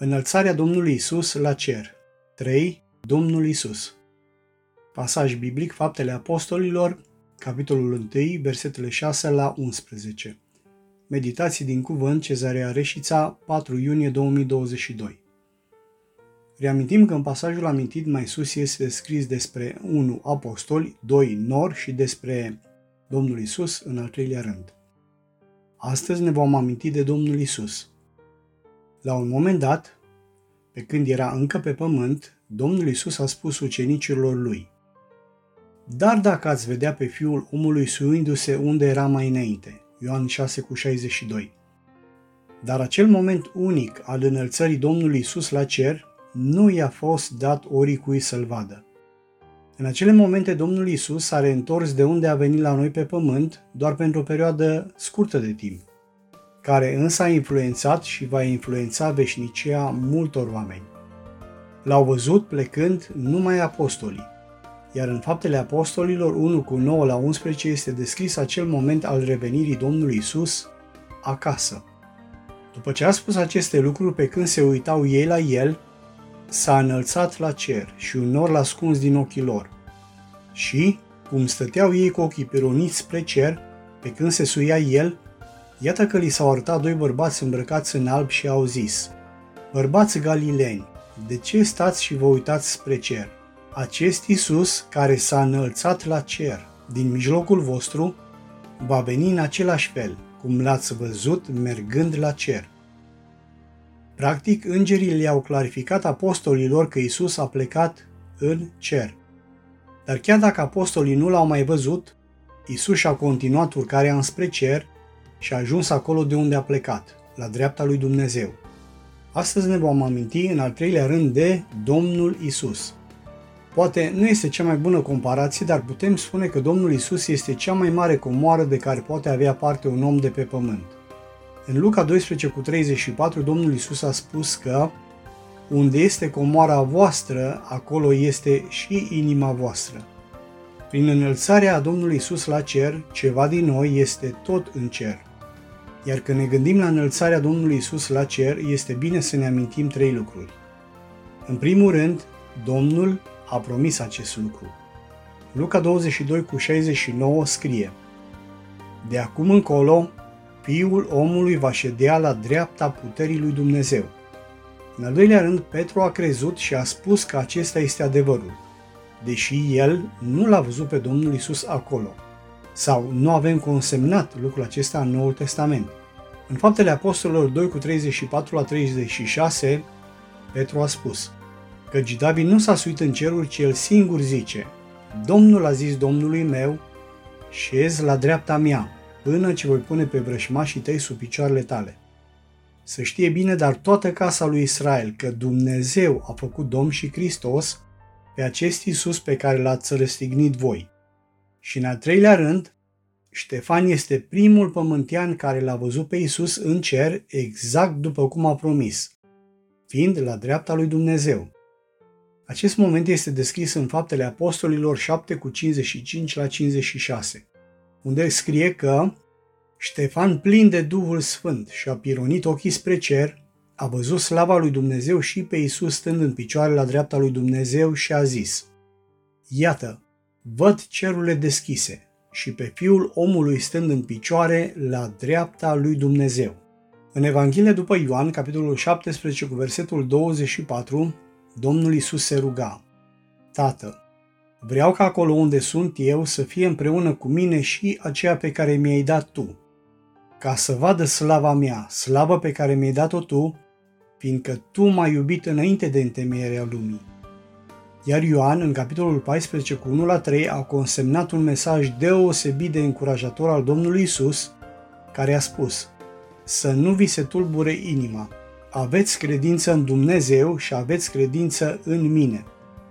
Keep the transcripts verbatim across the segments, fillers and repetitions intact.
Înălțarea Domnului Isus la cer. trei. Domnul Isus. Pasaj biblic, Faptele Apostolilor, capitolul unu, versetele șase la unsprezece. Meditații din cuvânt, Cezarea Reșița, patru iunie două mii douăzeci și doi. Reamintim că în pasajul amintit mai sus este scris despre unu. Apostoli, doi. Nori și despre Domnul Isus în al treilea rând. Astăzi ne vom aminti de Domnul Isus. La un moment dat, pe când era încă pe pământ, Domnul Isus a spus ucenicilor lui: Dar dacă ați vedea pe Fiul omului suindu-se unde era mai înainte, Ioan șase cu șaizeci și doi. Dar acel moment unic al înălțării Domnului Isus la cer nu i-a fost dat oricui să-l vadă. În acele momente Domnul Isus s-a reîntors de unde a venit la noi pe pământ doar pentru o perioadă scurtă de timp, care însă a influențat și va influența veșnicia multor oameni. L-au văzut plecând numai apostolii, iar în Faptele Apostolilor unu cu nouă la unsprezece este descris acel moment al revenirii Domnului Isus acasă. După ce a spus aceste lucruri, pe când se uitau ei la el, s-a înălțat la cer și un nor l-a ascuns din ochii lor. Și, cum stăteau ei cu ochii pironiți spre cer, pe când se suia el, iată că li s-au arătat doi bărbați îmbrăcați în alb și au zis: Bărbați galileni, de ce stați și vă uitați spre cer? Acest Iisus, care s-a înălțat la cer din mijlocul vostru, va veni în același fel, cum l-ați văzut mergând la cer. Practic, îngerii le-au clarificat apostolilor că Iisus a plecat în cer. Dar chiar dacă apostolii nu l-au mai văzut, Iisus și-a continuat urcarea înspre cer și a ajuns acolo de unde a plecat, la dreapta lui Dumnezeu. Astăzi ne vom aminti în al treilea rând de Domnul Isus. Poate nu este cea mai bună comparație, dar putem spune că Domnul Isus este cea mai mare comoară de care poate avea parte un om de pe pământ. În Luca doisprezece cu treizeci și patru, Domnul Isus a spus că unde este comoara voastră, acolo este și inima voastră. Prin înălțarea Domnului Isus la cer, ceva din noi este tot în cer. Iar când ne gândim la înălțarea Domnului Isus la cer, este bine să ne amintim trei lucruri. În primul rând, Domnul a promis acest lucru. Luca douăzeci și doi cu șaizeci și nouă scrie: De acum încolo, Fiul omului va ședea la dreapta puterii lui Dumnezeu. În al doilea rând, Petru a crezut și a spus că acesta este adevărul, deși el nu l-a văzut pe Domnul Isus acolo, sau nu avem consemnat lucrul acesta în Noul Testament. În Faptele Apostolilor doi cu treizeci și patru la treizeci și șase, Petru a spus: Căci David nu s-a suit în ceruri, ci el singur zice: Domnul a zis Domnului meu, șezi la dreapta mea, până ce voi pune pe vrășmașii tăi sub picioarele tale. Să știe bine, dar toată casa lui Israel, că Dumnezeu a făcut Domn și Hristos pe acest Iisus pe care l-ați răstignit voi. Și în al treilea rând, Ștefan este primul pământean care l-a văzut pe Iisus în cer exact după cum a promis, fiind la dreapta lui Dumnezeu. Acest moment este descris în Faptele Apostolilor șapte cu cincizeci și cinci la cincizeci și șase, unde scrie că Ștefan, plin de Duhul Sfânt și a pironit ochii spre cer, a văzut slava lui Dumnezeu și pe Iisus stând în picioare la dreapta lui Dumnezeu și a zis: Iată, văd cerurile deschise și pe Fiul omului stând în picioare la dreapta lui Dumnezeu. În Evanghelia după Ioan, capitolul șaptesprezece cu versetul douăzeci și patru, Domnul Iisus se ruga: Tată, vreau ca acolo unde sunt eu să fie împreună cu mine și aceea pe care mi-ai dat tu, ca să vadă slava mea, slavă pe care mi-ai dat-o tu, fiindcă tu m-ai iubit înainte de întemeierea lumii. Iar Ioan, în capitolul paisprezece cu unu la trei, a consemnat un mesaj deosebit de încurajator al Domnului Iisus, care a spus: Să nu vi se tulbure inima, aveți credință în Dumnezeu și aveți credință în mine.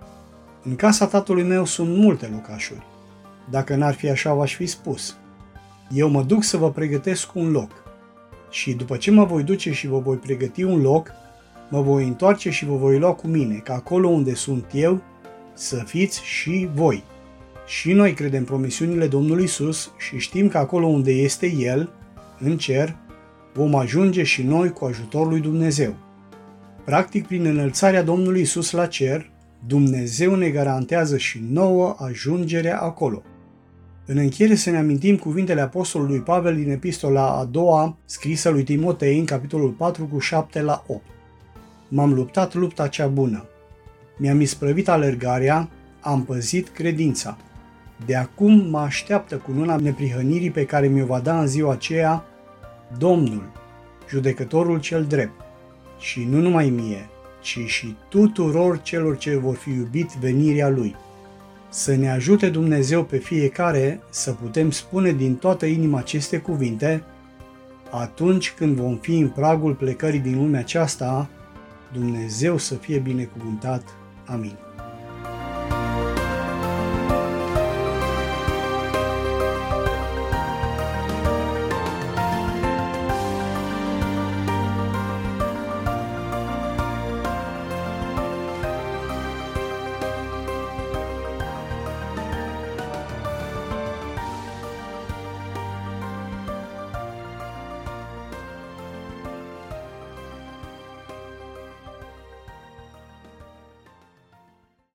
În casa tatălui meu sunt multe locașuri. Dacă n-ar fi așa, v-aș fi spus. Eu mă duc să vă pregătesc un loc. Și după ce mă voi duce și vă voi pregăti un loc, mă voi întoarce și vă voi lua cu mine, ca acolo unde sunt eu, să fiți și voi. Și noi credem promisiunile Domnului Isus și știm că acolo unde este El, în cer, vom ajunge și noi cu ajutorul lui Dumnezeu. Practic, prin înălțarea Domnului Isus la cer, Dumnezeu ne garantează și nouă ajungerea acolo. În încheiere să ne amintim cuvintele apostolului Pavel din epistola a doua, scrisă lui Timotei, în capitolul patru, cu șapte la opt. M-am luptat lupta cea bună. Mi-am isprăvit alergarea, am păzit credința. De acum mă așteaptă cununa neprihănirii pe care mi-o va da în ziua aceea Domnul, judecătorul cel drept. Și nu numai mie, ci și tuturor celor ce vor fi iubit venirea Lui. Să ne ajute Dumnezeu pe fiecare să putem spune din toată inima aceste cuvinte atunci când vom fi în pragul plecării din lumea aceasta. Dumnezeu să fie binecuvântat. Amin.